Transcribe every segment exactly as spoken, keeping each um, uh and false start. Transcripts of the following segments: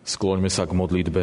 Skloňme sa k modlitbe.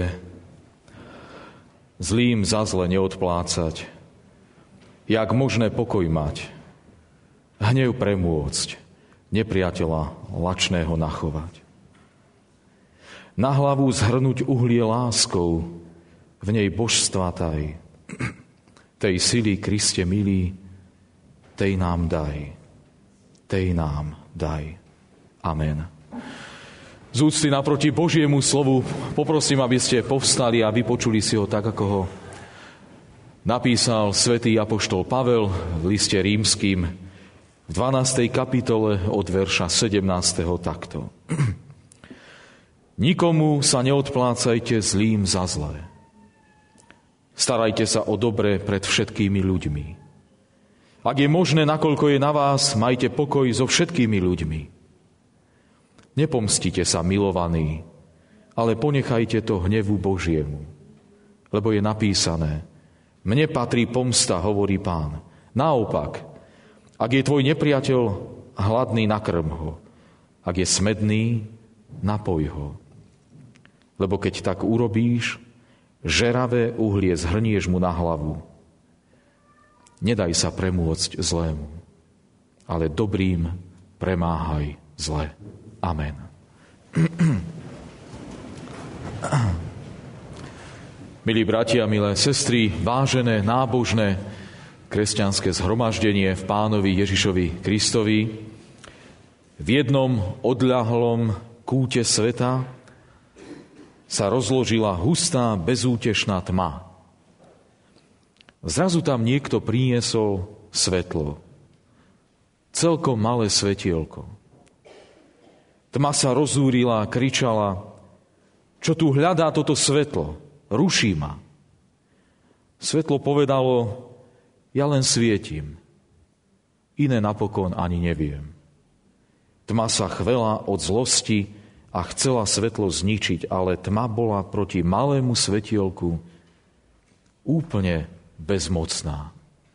Zlým za zle neodplácať. Jak možné pokoj mať? Hnev premôcť, nepriateľa lačného nachovať. Na hlavu zhrnúť uhlie láskou, v nej božstva taj. Tej sily, Kriste milý, tej nám daj. Tej nám daj. Amen. Z úcty naproti Božiemu slovu poprosím, aby ste povstali a vypočuli si ho tak, ako ho napísal svätý apoštol Pavel v liste rímskym v dvanástej kapitole od verša sedemnásteho takto. Nikomu sa neodplácajte zlým za zlé. Starajte sa o dobre pred všetkými ľuďmi. Ak je možné, nakoľko je na vás, majte pokoj so všetkými ľuďmi. Nepomstite sa, milovaní, ale ponechajte to hnevu Božiemu. Lebo je napísané, mne patrí pomsta, hovorí Pán. Naopak, ak je tvoj nepriateľ hladný, nakrm ho. Ak je smedný, napoj ho. Lebo keď tak urobíš, žeravé uhlie zhrnieš mu na hlavu. Nedaj sa premôcť zlému, ale dobrým premáhaj zlé. Amen. Milí bratia, milé sestry, vážené, nábožné, kresťanské zhromaždenie v Pánovi Ježišovi Kristovi, v jednom odľahlom kúte sveta sa rozložila hustá, bezútešná tma. Zrazu tam niekto priniesol svetlo. Celkom malé svetielko. Tma sa rozúrila a kričala, čo tu hľadá toto svetlo? Ruší ma. Svetlo povedalo, ja len svietim. Iné napokon ani neviem. Tma sa chvela od zlosti a chcela svetlo zničiť, ale tma bola proti malému svetielku úplne bezmocná.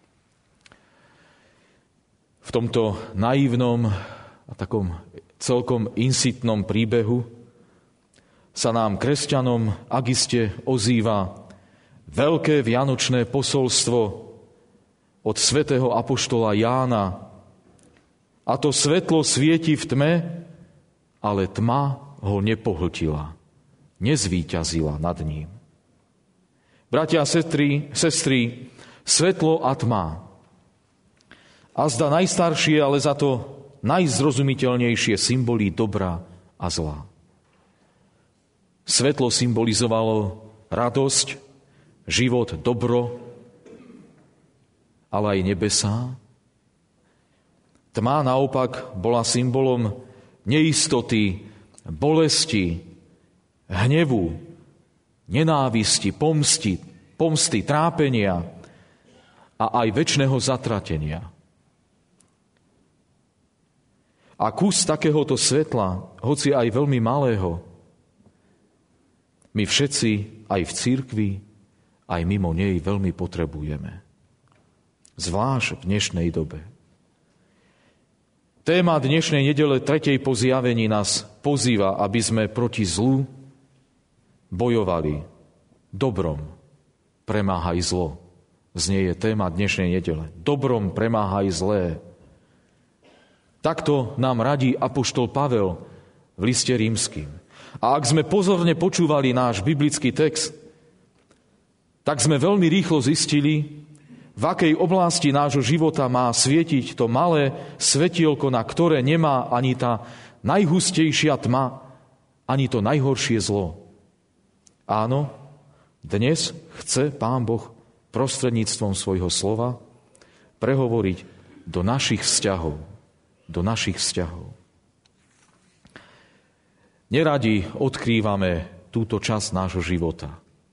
V tomto naivnom a takom celkom insitnom príbehu sa nám, kresťanom, ak iste ozýva veľké vianočné posolstvo od svätého apoštola Jána. A to svetlo svieti v tme, ale tma ho nepohltila, nezvíťazila nad ním. Bratia a sestry, sestry, svetlo a tma. Azda najstaršie, ale za to najzrozumiteľnejšie symboly dobra a zla. Svetlo symbolizovalo radosť, život, dobro, ale aj nebesá. Tma naopak bola symbolom neistoty, bolesti, hnevu, nenávisti, pomsty, pomsty, trápenia a aj večného zatratenia. A kus takéhoto svetla, hoci aj veľmi malého, my všetci aj v cirkvi, aj mimo nej veľmi potrebujeme. Zvlášť v dnešnej dobe. Téma dnešnej nedele tretej po zjavení nás pozýva, aby sme proti zlu bojovali. Dobrom premáhaj zlo. Znie je téma dnešnej nedele. Dobrom premáhaj zlé. Takto nám radí apoštol Pavel v liste rímskym. A ak sme pozorne počúvali náš biblický text, tak sme veľmi rýchlo zistili, v akej oblasti nášho života má svietiť to malé svetielko, na ktoré nemá ani tá najhustejšia tma, ani to najhoršie zlo. Áno, dnes chce Pán Boh prostredníctvom svojho slova prehovoriť do našich vzťahov. Do našich vzťahov. Neradi odkrývame túto časť nášho života.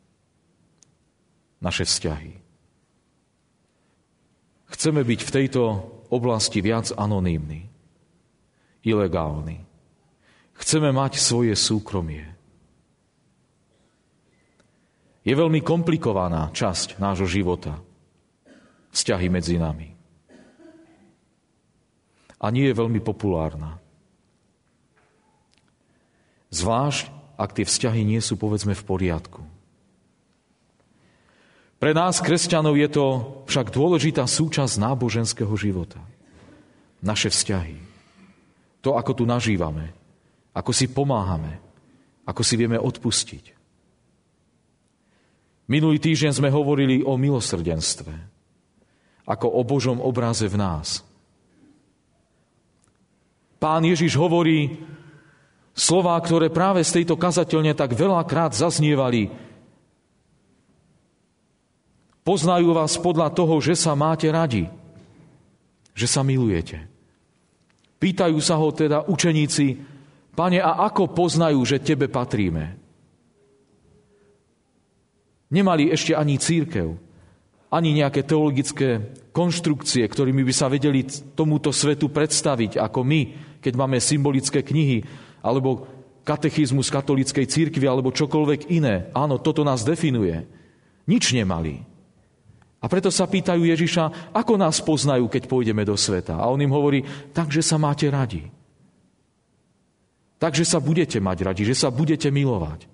Naše vzťahy. Chceme byť v tejto oblasti viac anonymní, ilegálni. Chceme mať svoje súkromie. Je veľmi komplikovaná časť nášho života. Vzťahy medzi nami. A nie je veľmi populárna. Zvlášť ak tie vzťahy nie sú, povedzme, v poriadku. Pre nás, kresťanov, je to však dôležitá súčasť náboženského života. Naše vzťahy. To, ako tu nažívame. Ako si pomáhame. Ako si vieme odpustiť. Minulý týždeň sme hovorili o milosrdenstve. Ako o Božom obraze v nás. Pán Ježiš hovorí slová, ktoré práve z tejto kazateľne tak veľakrát zaznievali. Poznajú vás podľa toho, že sa máte radi, že sa milujete. Pýtajú sa ho teda učeníci: Pane, a ako poznajú, že tebe patríme? Nemali ešte ani cirkev, ani nejaké teologické konštrukcie, ktorými by sa vedeli tomuto svetu predstaviť, ako my, keď máme symbolické knihy, alebo katechizmus katolíckej cirkvi, alebo čokoľvek iné. Áno, toto nás definuje. Nič nemali. A preto sa pýtajú Ježiša, ako nás poznajú, keď pôjdeme do sveta. A on im hovorí: takže sa máte radi. Takže sa budete mať radi, že sa budete milovať.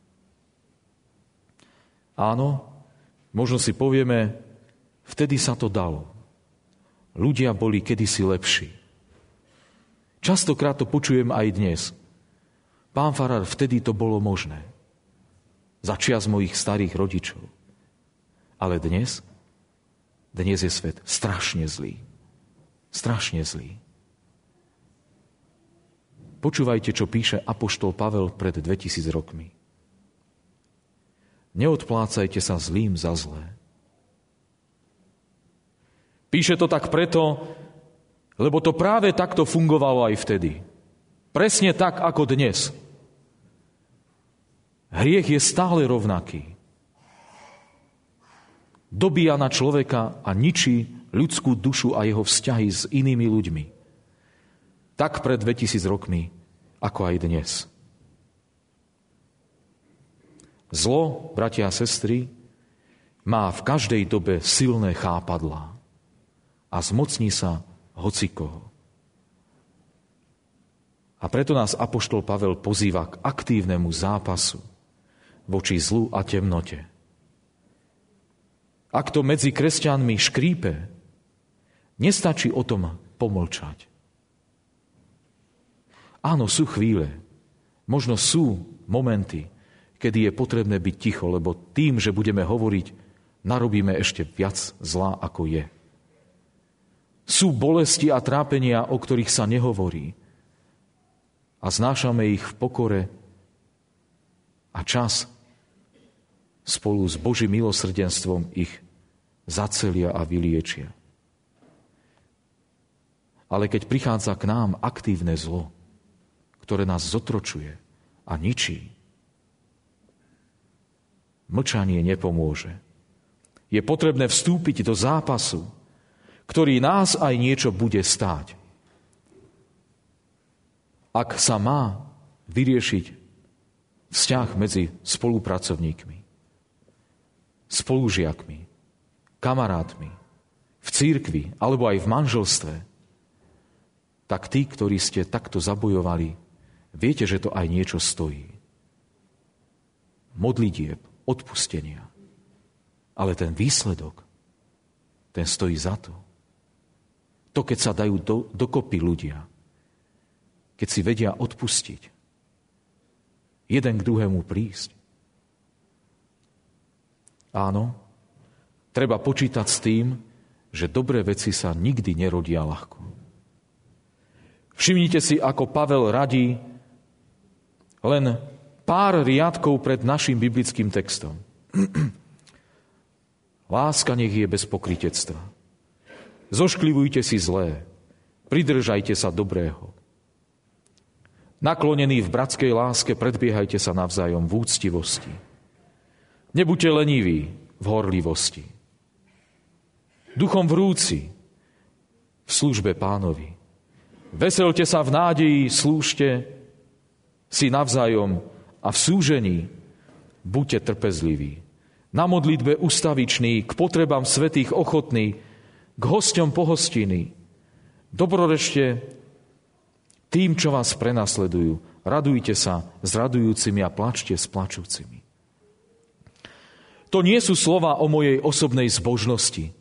Áno, možno si povieme, vtedy sa to dalo. Ľudia boli kedysi lepší. Častokrát to počujem aj dnes. Pán farár, vtedy to bolo možné. Za čias mojich starých rodičov. Ale dnes, dnes je svet strašne zlý. Strašne zlý. Počúvajte, čo píše apoštol Pavel pred dvetisíc rokmi. Neodplácajte sa zlým za zlé. Píše to tak preto, lebo to práve takto fungovalo aj vtedy. Presne tak, ako dnes. Hriech je stále rovnaký. Dobíja na človeka a ničí ľudskú dušu a jeho vzťahy s inými ľuďmi. Tak pred dvetisíc rokmi, ako aj dnes. Zlo, bratia a sestry, má v každej dobe silné chápadlá a zmocní sa hocikoho. A preto nás apoštol Pavel pozýva k aktívnemu zápasu voči zlu a temnote. Ak to medzi kresťanmi škrípe, nestačí o tom pomlčať. Áno, sú chvíle, možno sú momenty, kedy je potrebné byť ticho, lebo tým, že budeme hovoriť, narobíme ešte viac zla, ako je. Sú bolesti a trápenia, o ktorých sa nehovorí. A znášame ich v pokore a čas spolu s Božím milosrdenstvom ich zacelia a vyliečia. Ale keď prichádza k nám aktívne zlo, ktoré nás zotročuje a ničí, mlčanie nepomôže. Je potrebné vstúpiť do zápasu, ktorý nás aj niečo bude stáť. Ak sa má vyriešiť vzťah medzi spolupracovníkmi, spolužiakmi, kamarátmi, v cirkvi alebo aj v manželstve, tak tí, ktorí ste takto zabojovali, viete, že to aj niečo stojí. Modlitieb, odpustenia. Ale ten výsledok, ten stojí za to. To, keď sa dajú do, dokopy ľudia, keď si vedia odpustiť, jeden k druhému prísť. Áno, treba počítať s tým, že dobré veci sa nikdy nerodia ľahko. Všimnite si, ako Pavel radí len pár riadkov pred našim biblickým textom. Láska nech je bez pokrytectva. Zošklivujte si zlé, pridržajte sa dobrého. Naklonení v bratskej láske, predbiehajte sa navzájom v úctivosti. Nebuďte leniví v horlivosti. Duchom vrúci v službe Pánovi. Veselte sa v nádeji, slúžte si navzájom a v súžení buďte trpezliví. Na modlitbe ustaviční, k potrebám svätých ochotní, k hosťom pohostiny. Dobrorečte tým, čo vás prenasledujú radujte sa s radujúcimi a plačte s plačúcimi. To nie sú slova o mojej osobnej zbožnosti,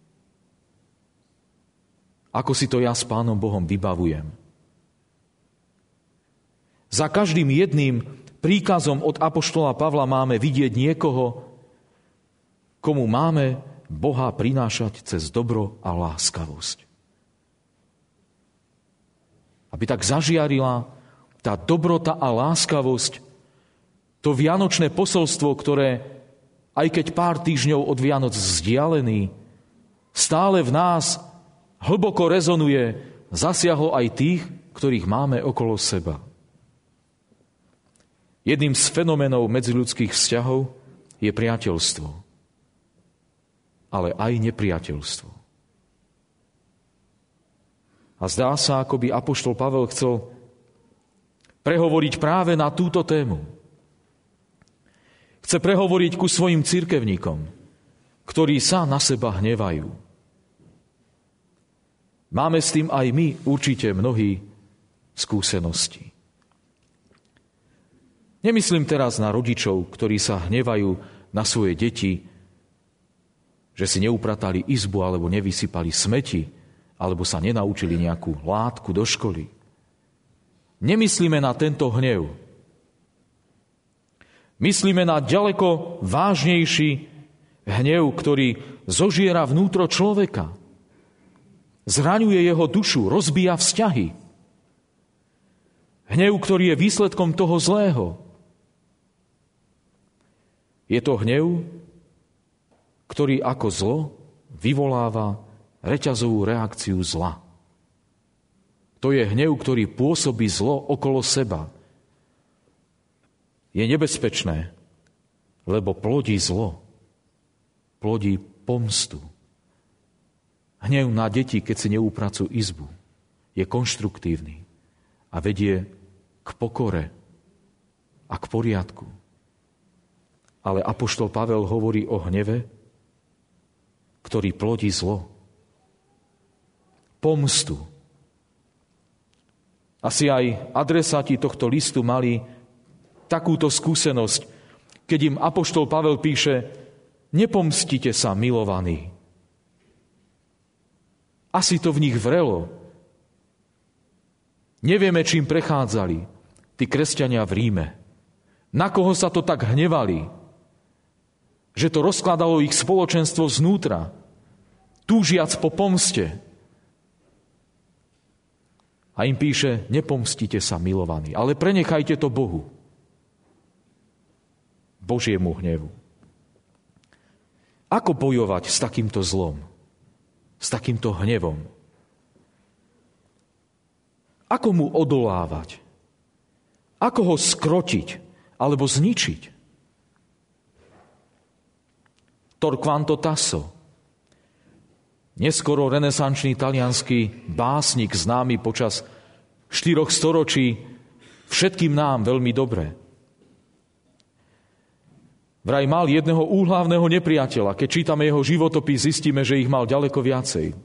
ako si to ja s Pánom Bohom vybavujem. Za každým jedným príkazom od apoštola Pavla máme vidieť niekoho, komu máme Boha prinášať cez dobro a láskavosť. Aby tak zažiarila tá dobrota a láskavosť, to vianočné posolstvo, ktoré, aj keď pár týždňov od Vianoc vzdialený, stále v nás hlboko rezonuje, zasiahlo aj tých, ktorých máme okolo seba. Jedným z fenoménov medziľudských vzťahov je priateľstvo, ale aj nepriateľstvo. A zdá sa, ako by apoštol Pavel chcel prehovoriť práve na túto tému. Chce prehovoriť ku svojim cirkevníkom, ktorí sa na seba hnevajú. Máme s tým aj my určite mnohí skúsenosti. Nemyslím teraz na rodičov, ktorí sa hnevajú na svoje deti, že si neupratali izbu alebo nevysypali smeti, alebo sa nenaučili nejakú látku do školy. Nemyslíme na tento hnev. Myslíme na ďaleko vážnejší hnev, ktorý zožiera vnútro človeka. Zraňuje jeho dušu, rozbíja vzťahy. Hnev, ktorý je výsledkom toho zlého. Je to hnev, ktorý ako zlo vyvoláva reťazovú reakciu zla. To je hnev, ktorý pôsobí zlo okolo seba. Je nebezpečné, lebo plodí zlo. Plodí pomstu. Hnev na deti, keď si neupracujú izbu, je konštruktívny a vedie k pokore a k poriadku. Ale apoštol Pavel hovorí o hneve, ktorý plodí zlo. Pomstu. Asi aj adresáti tohto listu mali takúto skúsenosť, keď im apoštol Pavel píše: nepomstite sa, milovaní. Asi to v nich vrelo. Nevieme, čím prechádzali tí kresťania v Ríme. Na koho sa to tak hnevali, že to rozkladalo ich spoločenstvo znútra, túžiac po pomste. A im píše: nepomstite sa, milovaní, ale prenechajte to Bohu, Božiemu hnevu. Ako bojovať s takýmto zlom, s takýmto hnevom? Ako mu odolávať? Ako ho skrotiť alebo zničiť? Torquato Tasso, neskoro renesančný taliansky básnik, známy počas štyroch storočí všetkým nám veľmi dobre. Vraj mal jedného úhlavného nepriateľa. Keď čítame jeho životopis, zistíme, že ich mal ďaleko viacej.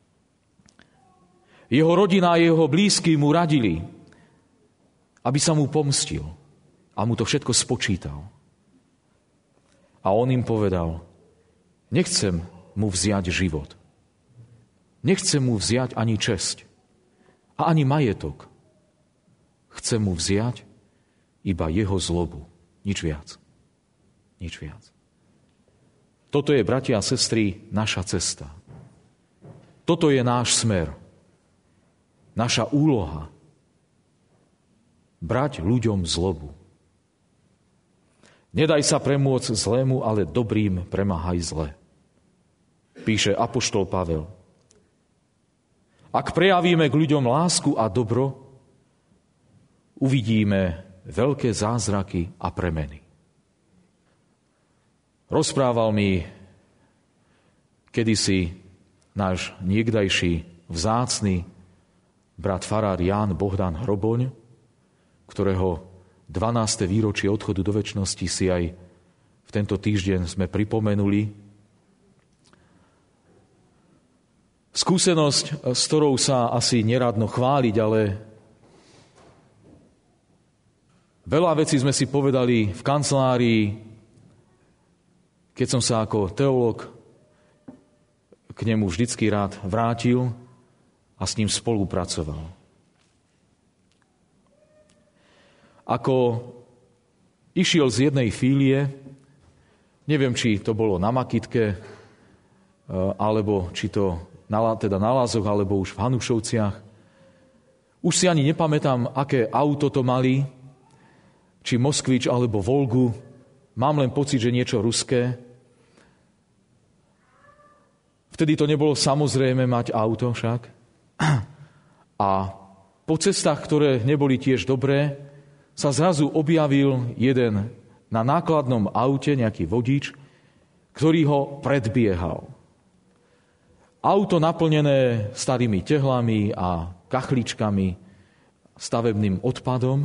Jeho rodina a jeho blízky mu radili, aby sa mu pomstil. A mu to všetko spočítal. A on im povedal: nechcem mu vziať život. Nechcem mu vziať ani česť a ani majetok. Chcem mu vziať iba jeho zlobu. Nič viac. Nič viac. Toto je, bratia a sestry, naša cesta. Toto je náš smer. Naša úloha. Brať ľuďom zlobu. Nedaj sa premôcť zlému, ale dobrým premáhaj zle. Píše apoštol Pavel. Ak prejavíme k ľuďom lásku a dobro, uvidíme veľké zázraky a premeny. Rozprával mi kedysi náš niekdajší vzácny brat farár Ján Bohdan Hroboň, ktorého dvanáste výročie odchodu do večnosti si aj v tento týždeň sme pripomenuli. Skúsenosť, s ktorou sa asi neradno chváliť, ale Veľa vecí sme si povedali v kancelárii, keď som sa ako teológ k nemu vždycky rád vrátil a s ním spolupracoval. Ako išiel z jednej fílie, neviem, či to bolo na Makitke, alebo či to na, teda na Lázoch, alebo už v Hanušovciach. Už si ani nepamätám, aké auto to mali, či Moskvič alebo Volgu. Mám len pocit, že niečo ruské. Vtedy to nebolo samozrejme mať auto však. A po cestách, ktoré neboli tiež dobré, sa zrazu objavil jeden na nákladnom aute, nejaký vodič, ktorý ho predbiehal. Auto naplnené starými tehlami a kachličkami, stavebným odpadom,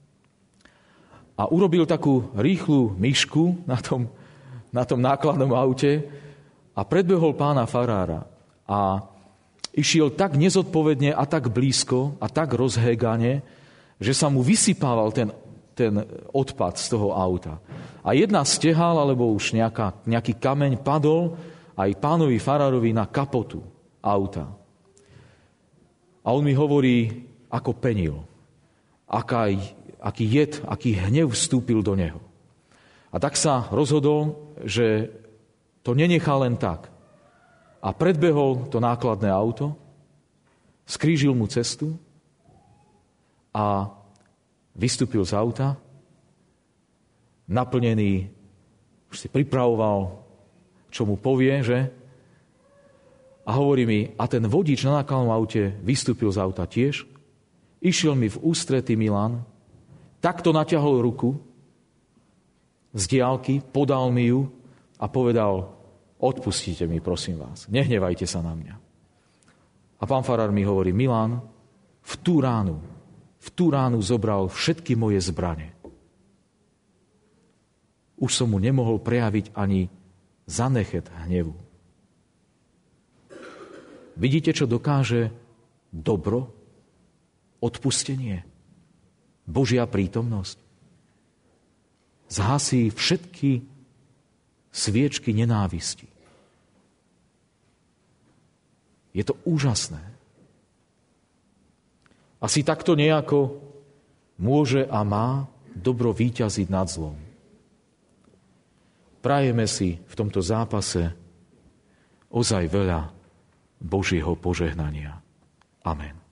a urobil takú rýchlu myšku na tom, na tom nákladnom aute a predbehol pána farára. A išiel tak nezodpovedne a tak blízko a tak rozhégane, že sa mu vysypával ten, ten odpad z toho auta. A jedna stehal, alebo už nejaká, nejaký kameň padol aj pánovi farárovi na kapotu auta. A on mi hovorí, ako penil, aká aký jed, aký hnev vstúpil do neho. A tak sa rozhodol, že to nenechá len tak. A predbehol to nákladné auto, skrížil mu cestu a vystúpil z auta, naplnený, už si pripravoval, čo mu povie, že? A hovorí mi, a ten vodič na nákladnom aute vystúpil z auta tiež, išiel mi v ústrety Milan, takto natiahol ruku z diaľky, podal mi ju a povedal, odpustite mi, prosím vás, nehnevajte sa na mňa. A pán farár mi hovorí, Milan, v tú ránu, v tú ránu zobral všetky moje zbrane. Už som mu nemohol prejaviť ani zanechet hnevu. Vidíte, čo dokáže dobro, odpustenie? Božia prítomnosť zhasí všetky sviečky nenávisti. Je to úžasné. Asi takto nejako môže a má dobro víťaziť nad zlom. Prajeme si v tomto zápase ozaj veľa Božieho požehnania. Amen.